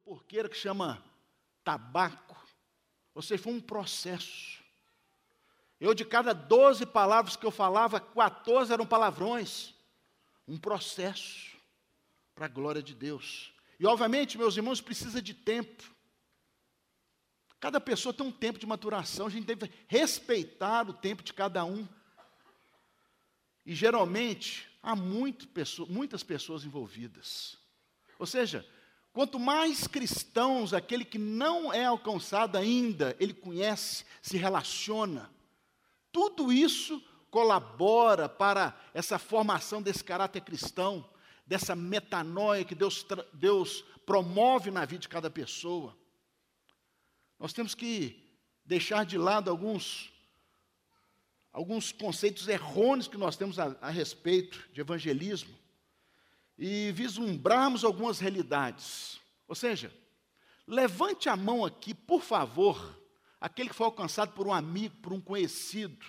porqueira que chama tabaco. Ou seja, foi um processo. Eu, de cada 12 palavras que eu falava, 14 eram palavrões. Um processo para a glória de Deus. E, obviamente, meus irmãos, precisa de tempo. Cada pessoa tem um tempo de maturação, a gente deve respeitar o tempo de cada um. E, geralmente, há muitas pessoas envolvidas. Ou seja, quanto mais cristãos aquele que não é alcançado ainda, ele conhece, se relaciona, tudo isso colabora para essa formação desse caráter cristão, dessa metanoia que Deus promove na vida de cada pessoa. Nós temos que deixar de lado alguns conceitos errôneos que nós temos a respeito de evangelismo e vislumbrarmos algumas realidades. Ou seja, levante a mão aqui, por favor, aquele que foi alcançado por um amigo, por um conhecido.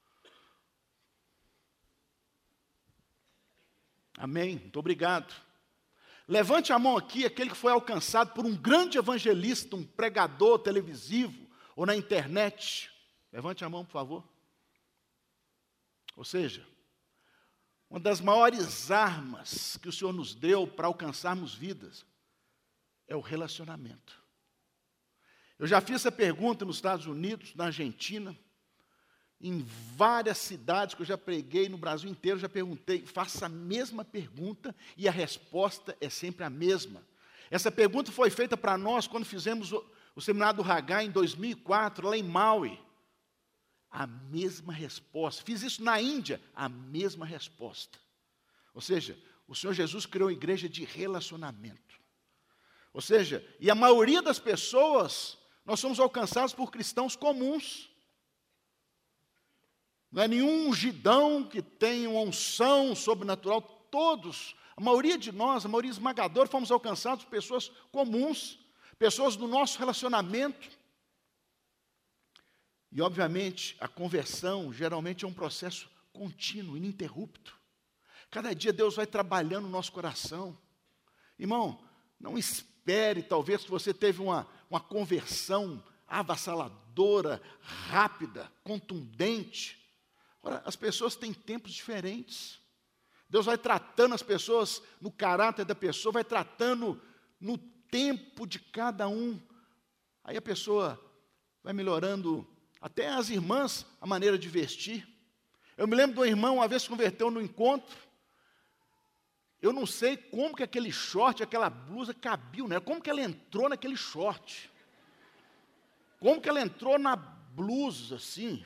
Amém? Muito obrigado. Levante a mão aqui aquele que foi alcançado por um grande evangelista, um pregador televisivo ou na internet. Levante a mão, por favor. Ou seja, uma das maiores armas que o Senhor nos deu para alcançarmos vidas é o relacionamento. Eu já fiz essa pergunta nos Estados Unidos, na Argentina, em várias cidades que eu já preguei no Brasil inteiro, já perguntei, faça a mesma pergunta e a resposta é sempre a mesma. Essa pergunta foi feita para nós quando fizemos o seminário do Haggai em 2004, lá em Maui. A mesma resposta. Fiz isso na Índia, a mesma resposta. Ou seja, o Senhor Jesus criou uma igreja de relacionamento. Ou seja, e a maioria das pessoas, nós somos alcançados por cristãos comuns. Não é nenhum ungidão que tenha uma unção sobrenatural. Todos, a maioria de nós, a maioria esmagadora, fomos alcançados por pessoas comuns, pessoas do nosso relacionamento. E, obviamente, a conversão geralmente é um processo contínuo, ininterrupto. Cada dia Deus vai trabalhando no nosso coração. Irmão, não espere, talvez, que você teve uma conversão avassaladora, rápida, contundente. Ora, as pessoas têm tempos diferentes. Deus vai tratando as pessoas no caráter da pessoa, vai tratando no tempo de cada um. Aí a pessoa vai melhorando, até as irmãs, a maneira de vestir. Eu me lembro de um irmão, uma vez se converteu no encontro. Eu não sei como que aquele short, aquela blusa cabiu nela. Como que ela entrou naquele short? Como que ela entrou na blusa, assim?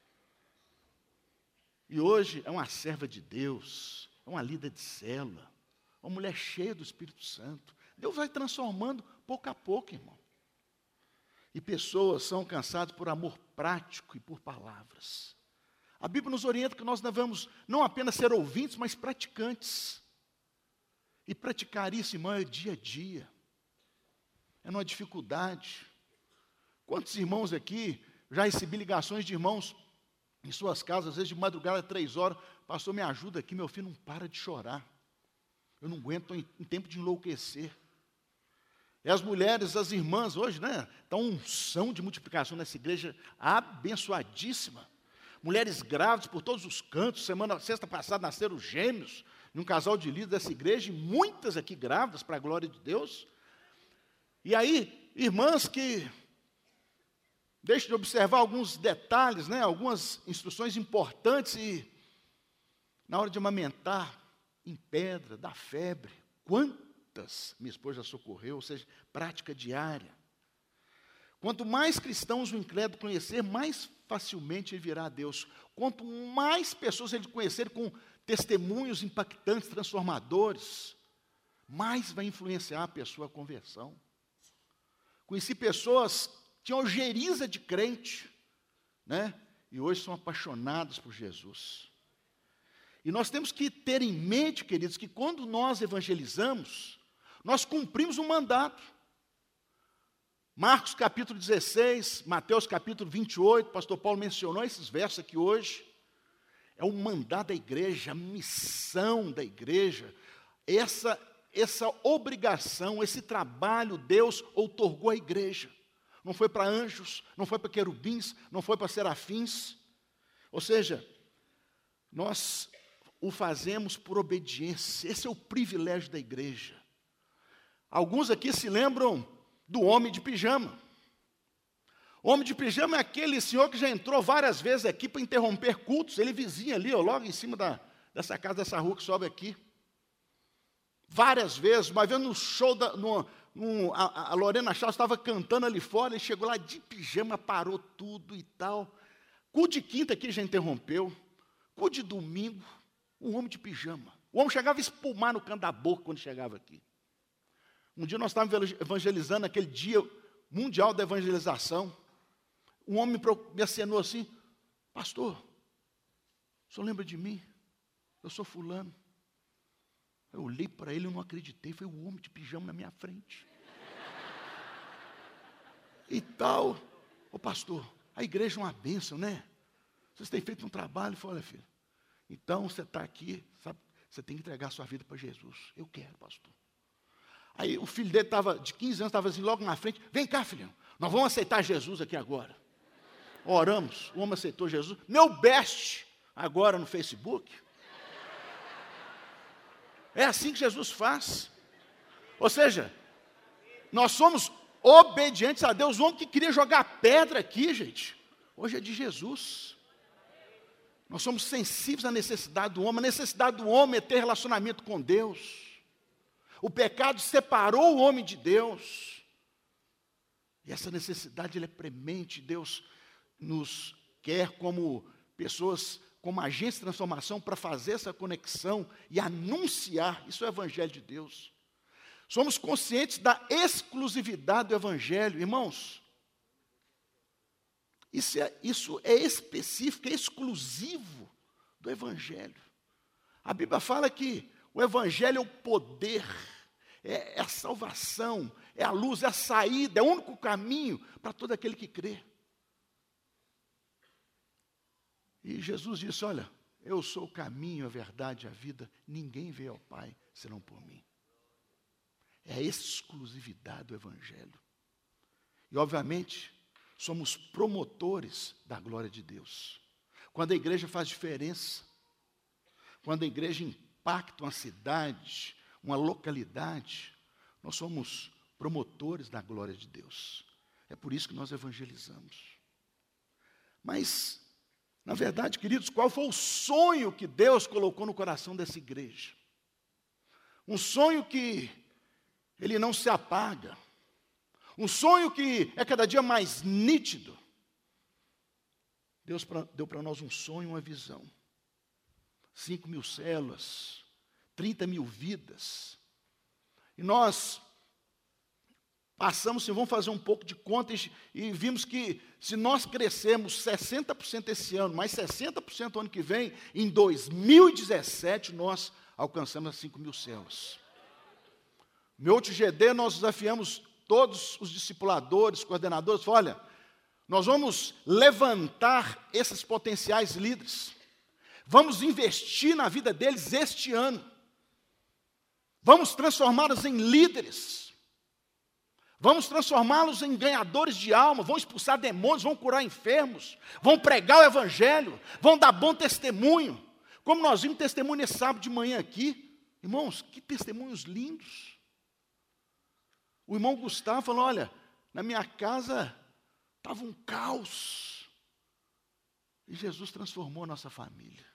E hoje é uma serva de Deus, é uma líder de célula, uma mulher cheia do Espírito Santo. Deus vai transformando pouco a pouco, irmão. E pessoas são alcançadas por amor prático e por palavras. A Bíblia nos orienta que nós devemos não apenas ser ouvintes, mas praticantes. E praticar isso, irmão, é dia a dia. É numa dificuldade. Quantos irmãos aqui, já recebi ligações de irmãos em suas casas, às vezes de madrugada, 3 horas, pastor, me ajuda aqui, meu filho não para de chorar. Eu não aguento, estou em tempo de enlouquecer. E as mulheres, as irmãs, hoje, né, estão unção de multiplicação nessa igreja abençoadíssima. Mulheres grávidas por todos os cantos. Sexta passada nasceram gêmeos, num casal de líderes dessa igreja, e muitas aqui grávidas, para a glória de Deus. E aí, irmãs que deixem de observar alguns detalhes, né, algumas instruções importantes, e na hora de amamentar, em pedra, dá febre. Quantas minha esposa já socorreu, ou seja, prática diária. Quanto mais cristãos o incrédulo conhecer, mais facilmente ele virá a Deus. Quanto mais pessoas ele conhecer com testemunhos impactantes, transformadores, mais vai influenciar a pessoa a conversão. Conheci pessoas que tinham ojeriza de crente, né? E hoje são apaixonados por Jesus. E nós temos que ter em mente, queridos, que quando nós evangelizamos, nós cumprimos um mandato. Marcos capítulo 16, Mateus capítulo 28, pastor Paulo mencionou esses versos aqui hoje. É o mandato da igreja, a missão da igreja. Essa essa obrigação, esse trabalho, Deus outorgou à igreja. Não foi para anjos, não foi para querubins, não foi para serafins. Ou seja, nós o fazemos por obediência. Esse é o privilégio da igreja. Alguns aqui se lembram do homem de pijama. O homem de pijama é aquele senhor que já entrou várias vezes aqui para interromper cultos. Ele vizinha ali, ó, logo em cima dessa casa, dessa rua que sobe aqui. Várias vezes, uma vez no show, a Lorena Chaves estava cantando ali fora, ele chegou lá de pijama, parou tudo e tal. Culto de quinta aqui já interrompeu. Culto de domingo, um homem de pijama. O homem chegava a espumar no canto da boca quando chegava aqui. Um dia nós estávamos evangelizando, aquele dia mundial da evangelização. Um homem me acenou assim: pastor, o senhor lembra de mim? Eu sou fulano. Eu olhei para ele e não acreditei, foi o homem de pijama na minha frente. E tal. Ô pastor, a igreja é uma bênção, né? Vocês têm feito um trabalho. Eu falei: olha, filho, então você está aqui, sabe, você tem que entregar a sua vida para Jesus. Eu quero, pastor. Aí o filho dele estava, de 15 anos, estava assim, logo na frente: vem cá, filhinho, nós vamos aceitar Jesus aqui agora. Oramos, o homem aceitou Jesus. Meu best agora no Facebook. É assim que Jesus faz. Ou seja, nós somos obedientes a Deus. O homem que queria jogar pedra aqui, gente, hoje é de Jesus. Nós somos sensíveis à necessidade do homem. A necessidade do homem é ter relacionamento com Deus. O pecado separou o homem de Deus. E essa necessidade ela é premente. Deus nos quer como pessoas, como agentes de transformação, para fazer essa conexão e anunciar. Isso é o Evangelho de Deus. Somos conscientes da exclusividade do Evangelho. Irmãos, isso é específico, é exclusivo do Evangelho. A Bíblia fala que o Evangelho é o poder, é a salvação, é a luz, é a saída, é o único caminho para todo aquele que crê. E Jesus disse: olha, eu sou o caminho, a verdade e a vida, ninguém vê ao Pai senão por mim. É a exclusividade do Evangelho. E, obviamente, somos promotores da glória de Deus. Quando a igreja faz diferença, quando a igreja impacta uma cidade, uma localidade, nós somos promotores da glória de Deus. É por isso que nós evangelizamos. Mas, na verdade, queridos, qual foi o sonho que Deus colocou no coração dessa igreja? Um sonho que ele não se apaga. Um sonho que é cada dia mais nítido. Deus deu para nós um sonho, uma visão. 5.000 células, 30.000 vidas. E nós passamos, assim, vamos fazer um pouco de conta e vimos que se nós crescermos 60% esse ano, mais 60% ano que vem, em 2017 nós alcançamos as 5.000 células. No meu GD nós desafiamos todos os discipuladores, coordenadores, olha, nós vamos levantar esses potenciais líderes, vamos investir na vida deles este ano, vamos transformá-los em líderes, vamos transformá-los em ganhadores de alma, vão expulsar demônios, vão curar enfermos, vão pregar o Evangelho, vão dar bom testemunho, como nós vimos testemunho nesse sábado de manhã aqui. Irmãos, que testemunhos lindos. O irmão Gustavo falou: olha, na minha casa estava um caos, e Jesus transformou a nossa família.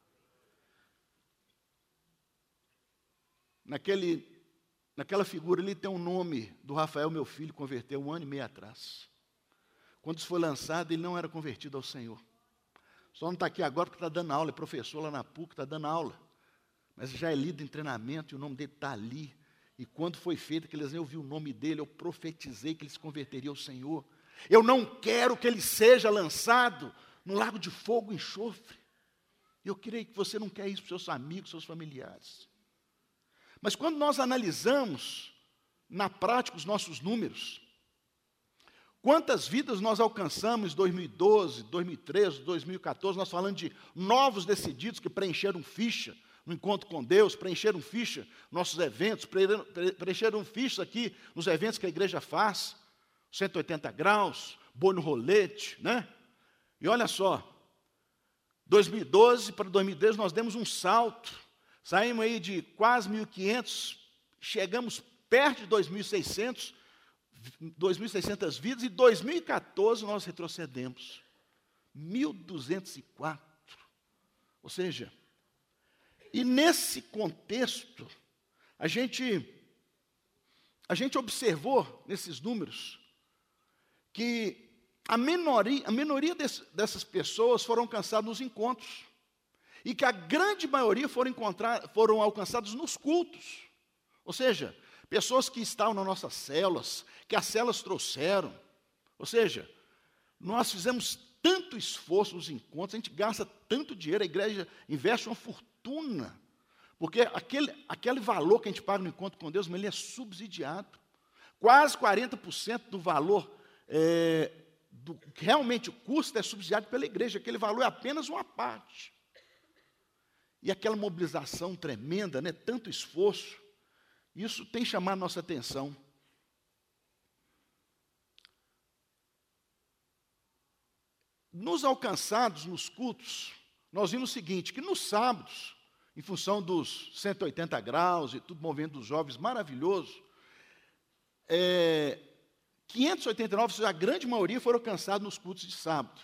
Naquela figura ali tem um nome do Rafael, meu filho, converteu 1 ano e meio atrás. Quando isso foi lançado, ele não era convertido ao Senhor. Só não está aqui agora porque está dando aula, é professor lá na PUC, está dando aula. Mas já é líder em treinamento e o nome dele está ali. E quando foi feito aquele desenho, eu vi o nome dele, eu profetizei que ele se converteria ao Senhor. Eu não quero que ele seja lançado no lago de fogo e enxofre. Eu creio que você não quer isso para os seus amigos, seus familiares. Mas quando nós analisamos na prática os nossos números, quantas vidas nós alcançamos em 2012, 2013, 2014, nós falando de novos decididos que preencheram ficha, no encontro com Deus, preencheram ficha nossos eventos, preencheram fichas aqui nos eventos que a igreja faz, 180 graus, boi no rolete, né? E olha só, 2012 para 2013 nós demos um salto, saímos aí de quase 1.500, chegamos perto de 2.600 vidas, e em 2014 nós retrocedemos, 1.204. Ou seja, e nesse contexto, a gente observou nesses números que a minoria dessas pessoas foram alcançadas nos encontros, e que a grande maioria foram alcançados nos cultos. Ou seja, pessoas que estavam nas nossas células, que as células trouxeram. Ou seja, nós fizemos tanto esforço nos encontros, a gente gasta tanto dinheiro, a igreja investe uma fortuna, porque aquele valor que a gente paga no encontro com Deus, mas ele é subsidiado. Quase 40% do valor, do que realmente custa, é subsidiado pela igreja. Aquele valor é apenas uma parte. E aquela mobilização tremenda, né, tanto esforço, isso tem chamado nossa atenção. Nos alcançados, nos cultos, nós vimos o seguinte, que nos sábados, em função dos 180 graus e tudo, movimento dos jovens maravilhoso, 589, ou seja, a grande maioria foram alcançados nos cultos de sábado.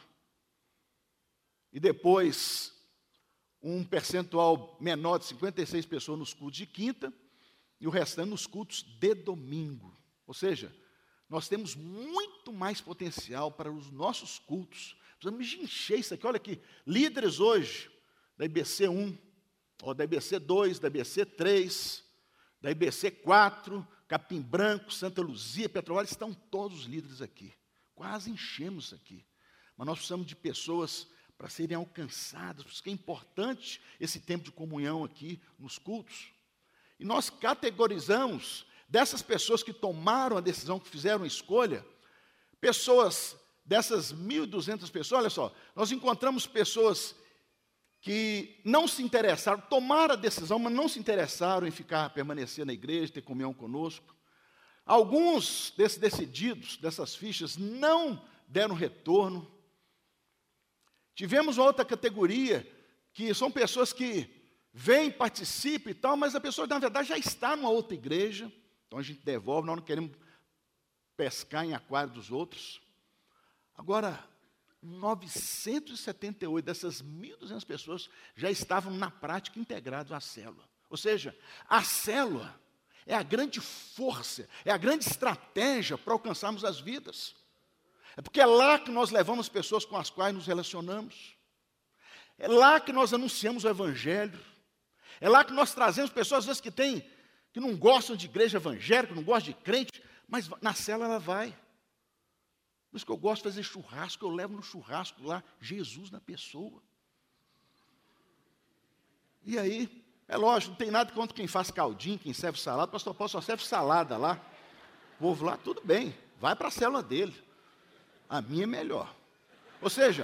E depois, um percentual menor de 56 pessoas nos cultos de quinta, e o restante nos cultos de domingo. Ou seja, nós temos muito mais potencial para os nossos cultos. Precisamos encher isso aqui. Olha aqui, líderes hoje, da IBC 1, ou da IBC 2, da IBC 3, da IBC 4, Capim Branco, Santa Luzia, Petrolina, estão todos os líderes aqui. Quase enchemos isso aqui. Mas nós precisamos de pessoas para serem alcançadas, porque é importante esse tempo de comunhão aqui nos cultos. E nós categorizamos dessas pessoas que tomaram a decisão, que fizeram a escolha, pessoas, dessas 1.200 pessoas, olha só, nós encontramos pessoas que não se interessaram, tomaram a decisão, mas não se interessaram em permanecer na igreja, ter comunhão conosco. Alguns desses decididos, dessas fichas, não deram retorno. Tivemos outra categoria, que são pessoas que vêm, participam e tal, mas a pessoa, na verdade, já está numa outra igreja, então a gente devolve, nós não queremos pescar em aquário dos outros. Agora, 978 dessas 1.200 pessoas já estavam na prática integrados à célula. Ou seja, a célula é a grande força, é a grande estratégia para alcançarmos as vidas. É porque é lá que nós levamos pessoas com as quais nos relacionamos. É lá que nós anunciamos o Evangelho. É lá que nós trazemos pessoas, às vezes, que não gostam de igreja evangélica, não gostam de crente, mas na célula ela vai. Por isso que eu gosto de fazer churrasco, eu levo no churrasco lá Jesus na pessoa. E aí, é lógico, não tem nada contra quem faz caldinho, quem serve salada, o pastor Paulo só serve salada lá. O povo lá, tudo bem, vai para a célula dele. A minha é melhor. Ou seja,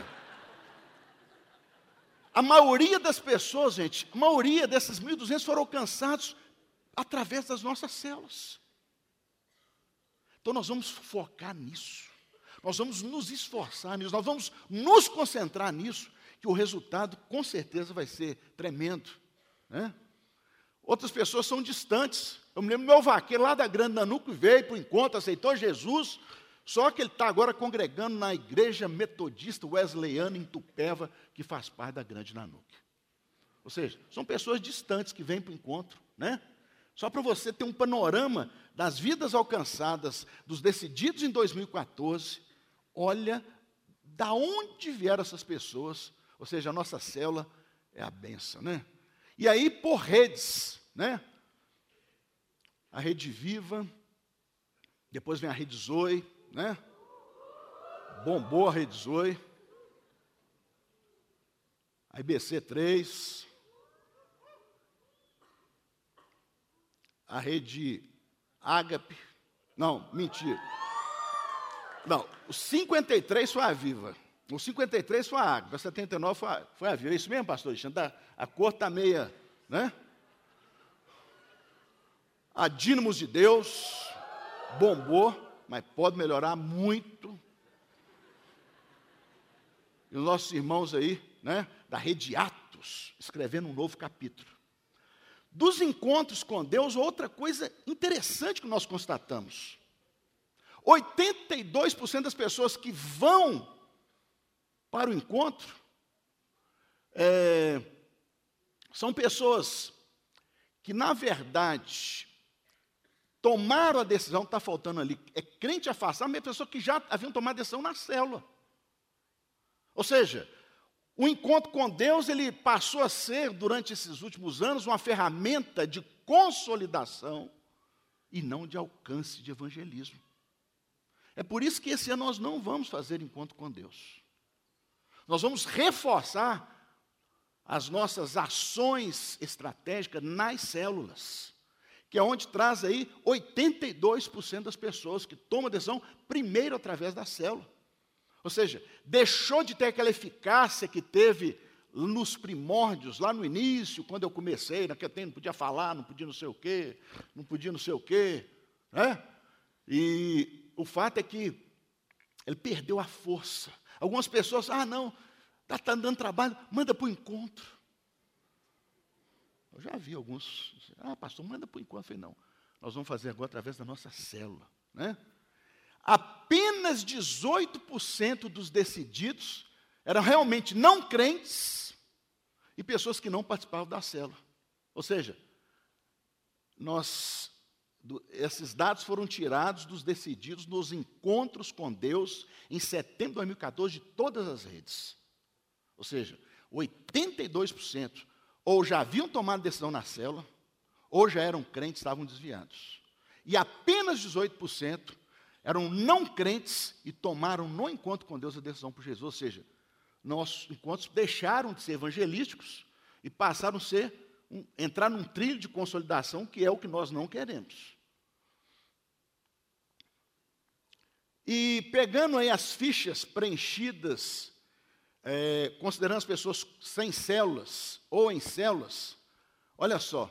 a maioria das pessoas, gente, a maioria desses 1.200 foram alcançados através das nossas células. Então nós vamos focar nisso. Nós vamos nos esforçar nisso, nós vamos nos concentrar nisso, que o resultado com certeza vai ser tremendo. Né? Outras pessoas são distantes. Eu me lembro do meu vaqueiro lá da Grande Nanuco, veio para o encontro, aceitou Jesus, só que ele está agora congregando na igreja metodista wesleyana em Tupéva, que faz parte da Grande Nanuco. Ou seja, são pessoas distantes que vêm para o encontro, né? Só para você ter um panorama das vidas alcançadas, dos decididos em 2014, olha da onde vieram essas pessoas, ou seja, a nossa célula é a bênção, né? E aí, por redes, né? A Rede Viva, depois vem a Rede Zoe, né? Bombou a Rede Zoe, a IBC 3, a Rede Ágape, não, mentira. Não, o 53 foi a Viva, o 53 foi a Ágape, a 79 foi a Viva. É isso mesmo, pastor Alexandre? A cor está meia né? A Dínamos de Deus bombou, mas pode melhorar muito. E os nossos irmãos aí, né, da Rede Atos, escrevendo um novo capítulo. Dos encontros com Deus, outra coisa interessante que nós constatamos. 82% das pessoas que vão para o encontro são pessoas que, na verdade, tomaram a decisão, está faltando ali, é crente afastado, mas é pessoa que já haviam tomado a decisão na célula. Ou seja, o encontro com Deus, ele passou a ser, durante esses últimos anos, uma ferramenta de consolidação e não de alcance de evangelismo. É por isso que esse ano nós não vamos fazer encontro com Deus. Nós vamos reforçar as nossas ações estratégicas nas células, que é onde traz aí 82% das pessoas que tomam a decisão primeiro através da célula. Ou seja, deixou de ter aquela eficácia que teve nos primórdios, lá no início, quando eu comecei, naquele tempo não podia falar, não podia não sei o quê, né? E o fato é que ele perdeu a força. Algumas pessoas, não, está dando trabalho, manda para o encontro. Eu já vi alguns, pastor, manda para o encontro. Eu falei, não, nós vamos fazer agora através da nossa célula, né? Apenas 18% dos decididos eram realmente não crentes e pessoas que não participavam da célula. Ou seja, esses dados foram tirados dos decididos nos encontros com Deus em setembro de 2014 de todas as redes. Ou seja, 82% ou já haviam tomado decisão na célula, ou já eram crentes, estavam desviados. E apenas 18% eram não crentes e tomaram no encontro com Deus a decisão por Jesus. Ou seja, nossos encontros deixaram de ser evangelísticos e passaram a entrar num trilho de consolidação, que é o que nós não queremos. E pegando aí as fichas preenchidas, considerando as pessoas sem células ou em células, olha só,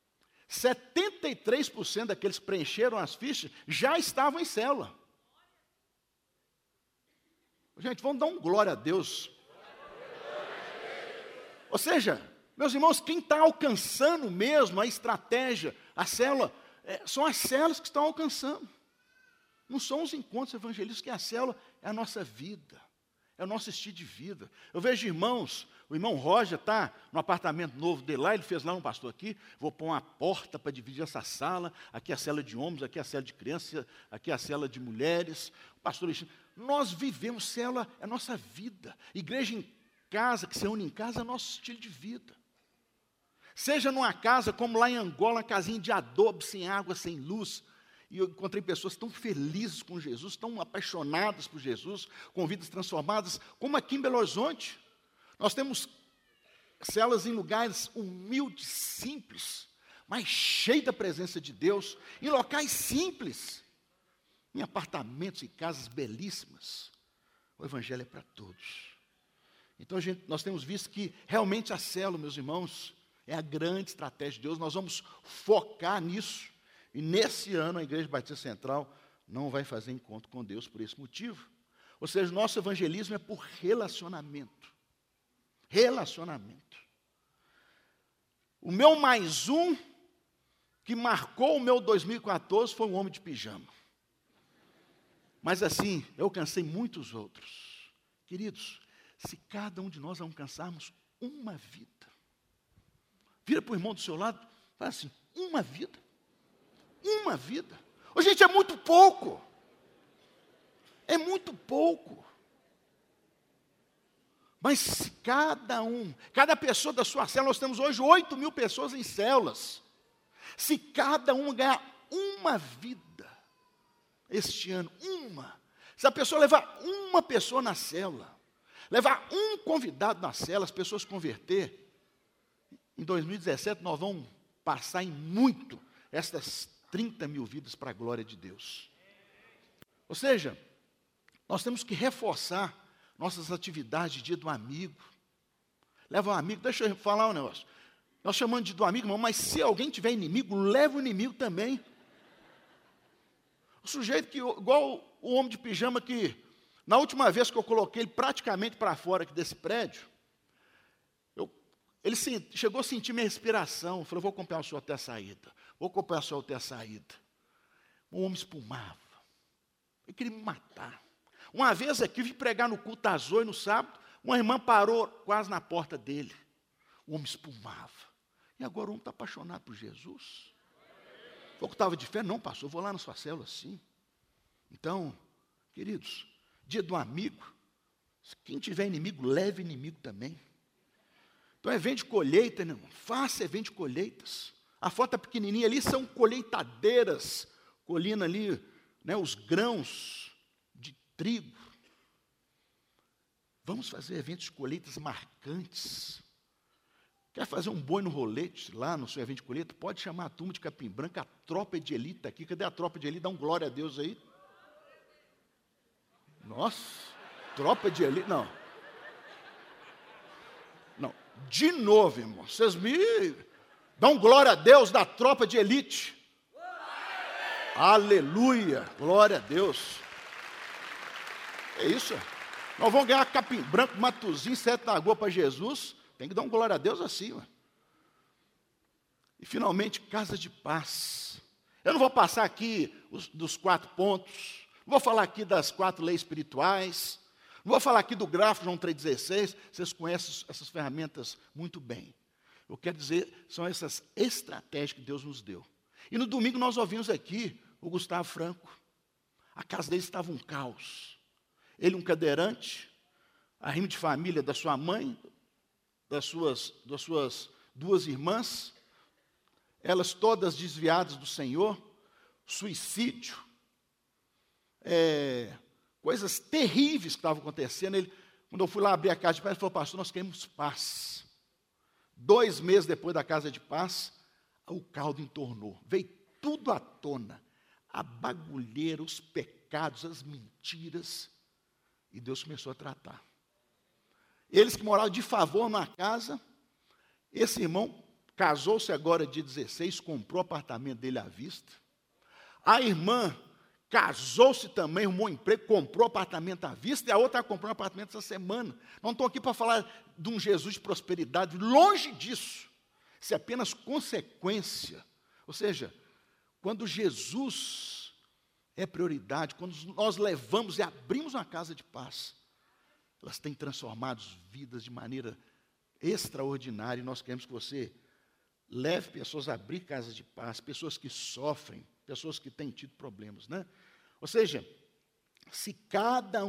73% daqueles que preencheram as fichas já estavam em célula. Gente, vamos dar um glória a Deus. Ou seja, meus irmãos, quem está alcançando mesmo a estratégia, a célula, são as células que estão alcançando. Não são os encontros evangelísticos, que a célula é a nossa vida, é o nosso estilo de vida. Eu vejo irmãos, o irmão Roger está no apartamento novo dele lá, ele fez lá um pastor aqui, vou pôr uma porta para dividir essa sala, aqui é a cela de homens, aqui é a cela de crianças, aqui é a cela de mulheres. O pastor Alexandre, nós vivemos, célula é a nossa vida. Igreja em casa, que se reúne em casa, é o nosso estilo de vida. Seja numa casa como lá em Angola, uma casinha de adobe, sem água, sem luz. E eu encontrei pessoas tão felizes com Jesus, tão apaixonadas por Jesus, com vidas transformadas, como aqui em Belo Horizonte. Nós temos células em lugares humildes, simples, mas cheios da presença de Deus, em locais simples, em apartamentos e casas belíssimas. O Evangelho é para todos. Então, nós temos visto que realmente a célula, meus irmãos, é a grande estratégia de Deus. Nós vamos focar nisso. E nesse ano a Igreja Batista Central não vai fazer encontro com Deus por esse motivo. Ou seja, nosso evangelismo é por relacionamento. Relacionamento. O meu mais um que marcou o meu 2014 foi um homem de pijama. Mas assim, eu alcancei muitos outros. Queridos, se cada um de nós alcançarmos uma vida, vira para o irmão do seu lado, fala assim, uma vida. Uma vida. Ô, gente, é muito pouco. É muito pouco. Mas cada pessoa da sua célula, nós temos hoje 8.000 pessoas em células. Se cada um ganhar uma vida este ano, se a pessoa levar uma pessoa na célula, levar um convidado na célula, as pessoas converter, em 2017 nós vamos passar em muito essas 30.000 vidas para a glória de Deus. Ou seja, nós temos que reforçar nossas atividades de dia do amigo. Leva um amigo, deixa eu falar um negócio. Nós chamamos do amigo, irmão, mas se alguém tiver inimigo, leva o inimigo também. O sujeito que, igual o homem de pijama que, na última vez que eu coloquei ele praticamente para fora aqui desse prédio, ele chegou a sentir minha respiração. Falou, vou acompanhar o senhor até a saída. Vou acompanhar o senhor até a saída. O homem espumava. Ele queria me matar. Uma vez aqui, eu vim pregar no culto da Zoe no sábado, uma irmã parou quase na porta dele. O homem espumava. E agora o homem está apaixonado por Jesus. Falou que estava de fé? Não, pastor, eu vou lá na sua célula, sim. Então, queridos, dia do amigo, quem tiver inimigo, leve inimigo também. Então, evento de colheita, né, irmão? Faça evento de colheitas. A foto pequenininha ali são colheitadeiras, colhendo ali, né, os grãos de trigo. Vamos fazer eventos de colheitas marcantes. Quer fazer um boi no rolete lá no seu evento de colheita? Pode chamar a turma de Capim Branco, a tropa de elite está aqui. Cadê a tropa de elite? Dá um glória a Deus aí. Nossa, tropa de elite, não. Não, de novo, irmão. Vocês me dão glória a Deus da tropa de elite. Aleluia, glória a Deus. É isso. Nós vamos ganhar Capim Branco, Matuzinho, Sete Lagoas para Jesus. Tem que dar um glória a Deus assim. Ué. E finalmente, casa de paz. Eu não vou passar aqui dos 4 pontos. Não vou falar aqui das 4 leis espirituais. Não vou falar aqui do gráfico João 3,16. Vocês conhecem essas ferramentas muito bem. Eu quero dizer, são essas estratégias que Deus nos deu. E no domingo nós ouvimos aqui o Gustavo Franco. A casa dele estava um caos. Ele um cadeirante, a rima de família da sua mãe, das suas 2 irmãs, elas todas desviadas do Senhor, suicídio, coisas terríveis que estavam acontecendo. Quando eu fui lá abrir a casa de paz, ele falou, pastor, nós queremos paz. 2 meses depois da casa de paz, o caldo entornou, veio tudo à tona, a bagulheira, os pecados, as mentiras, e Deus começou a tratar. Eles que moravam de favor na casa, esse irmão casou-se agora dia 16, comprou o apartamento dele à vista. A irmã casou-se também, arrumou emprego, comprou o apartamento à vista, e a outra comprou um apartamento essa semana. Não estou aqui para falar de um Jesus de prosperidade, longe disso. Isso é apenas consequência. Ou seja, quando Jesus é prioridade, quando nós levamos e abrimos uma casa de paz, elas têm transformado vidas de maneira extraordinária. E nós queremos que você leve pessoas a abrir casas de paz, pessoas que sofrem, pessoas que têm tido problemas, né? Ou seja, se cada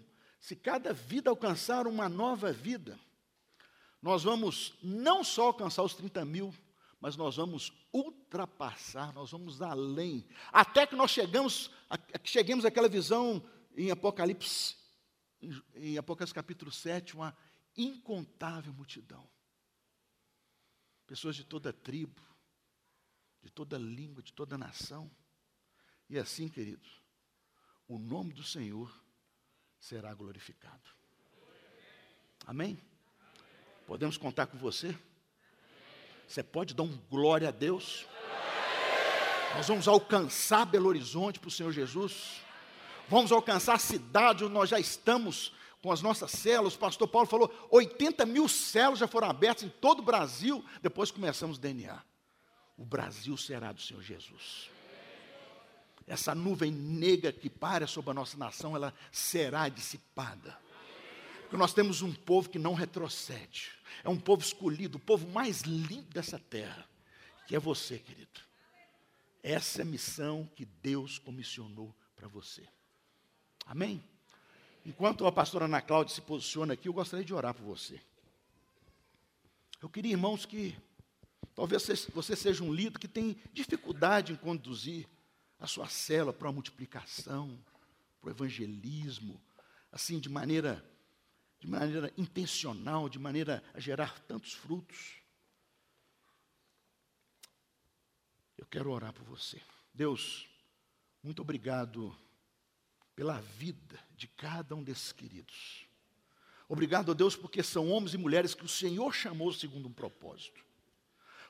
vida alcançar uma nova vida, nós vamos não só alcançar os 30 mil, mas nós vamos ultrapassar, nós vamos além, até que nós cheguemos àquela visão em Apocalipse capítulo 7, uma incontável multidão. Pessoas de toda tribo, de toda língua, de toda nação. E assim, queridos, o nome do Senhor será glorificado. Amém? Podemos contar com você? Você pode dar um glória a Deus? Nós vamos alcançar Belo Horizonte para o Senhor Jesus. Vamos alcançar a cidade onde nós já estamos com as nossas células. O pastor Paulo falou, 80 mil células já foram abertas em todo o Brasil. Depois começamos o DNA. O Brasil será do Senhor Jesus. Essa nuvem negra que para sobre a nossa nação, ela será dissipada. Porque nós temos um povo que não retrocede. É um povo escolhido, o povo mais lindo dessa terra, que é você, querido. Essa é a missão que Deus comissionou para você. Amém? Enquanto a pastora Ana Cláudia se posiciona aqui, eu gostaria de orar por você. Eu queria, irmãos, que talvez você seja um líder que tem dificuldade em conduzir a sua célula para a multiplicação, para o evangelismo, assim, de maneira intencional, de maneira a gerar tantos frutos. Eu quero orar por você. Deus, muito obrigado pela vida de cada um desses queridos. Obrigado a Deus porque são homens e mulheres que o Senhor chamou segundo um propósito.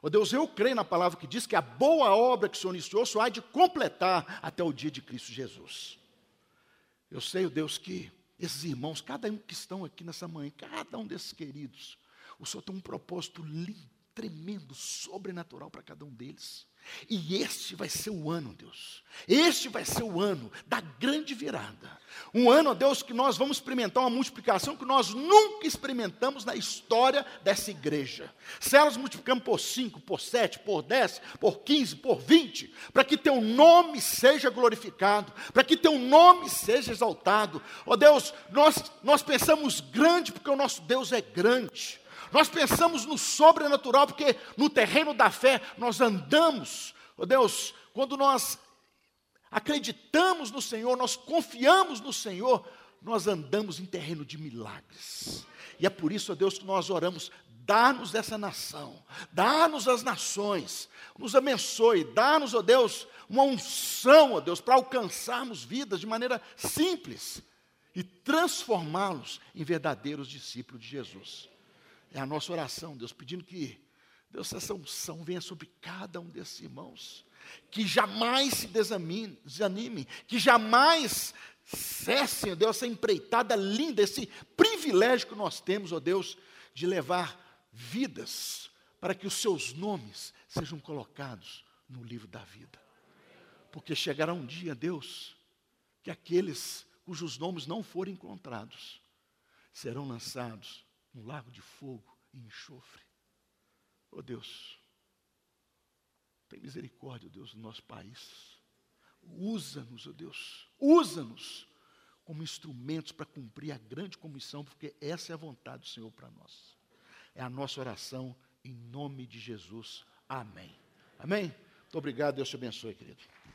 Ó Deus, eu creio na palavra que diz que a boa obra que o Senhor iniciou, o Senhor há de completar até o dia de Cristo Jesus. Eu sei, ó Deus, que esses irmãos, cada um que estão aqui nessa manhã, cada um desses queridos, o Senhor tem um propósito lindo, tremendo, sobrenatural para cada um deles. E este vai ser o ano, Deus. Este vai ser o ano da grande virada. Um ano, ó Deus, que nós vamos experimentar uma multiplicação que nós nunca experimentamos na história dessa igreja. Células multiplicamos por 5, por 7, por 10, por 15, por 20, para que teu nome seja glorificado, para que teu nome seja exaltado. Ó Deus, nós pensamos grande porque o nosso Deus é grande. Nós pensamos no sobrenatural, porque no terreno da fé nós andamos, ó Deus, quando nós acreditamos no Senhor, nós confiamos no Senhor, nós andamos em terreno de milagres. E é por isso, ó Deus, que nós oramos, dá-nos essa nação, dá-nos as nações, nos abençoe, dá-nos, ó Deus, uma unção, ó Deus, para alcançarmos vidas de maneira simples e transformá-los em verdadeiros discípulos de Jesus. É a nossa oração, Deus, pedindo que, Deus, essa unção venha sobre cada um desses irmãos, que jamais se desanime, que jamais cessem, ó Deus, essa empreitada linda, esse privilégio que nós temos, ó Deus, de levar vidas para que os seus nomes sejam colocados no livro da vida. Porque chegará um dia, Deus, que aqueles cujos nomes não forem encontrados serão lançados no lago de fogo e enxofre. Oh Deus, tem misericórdia, oh Deus, do nosso país. Usa-nos, oh Deus, usa-nos como instrumentos para cumprir a grande comissão, porque essa é a vontade do Senhor para nós. É a nossa oração em nome de Jesus. Amém. Amém? Muito obrigado, Deus te abençoe, querido.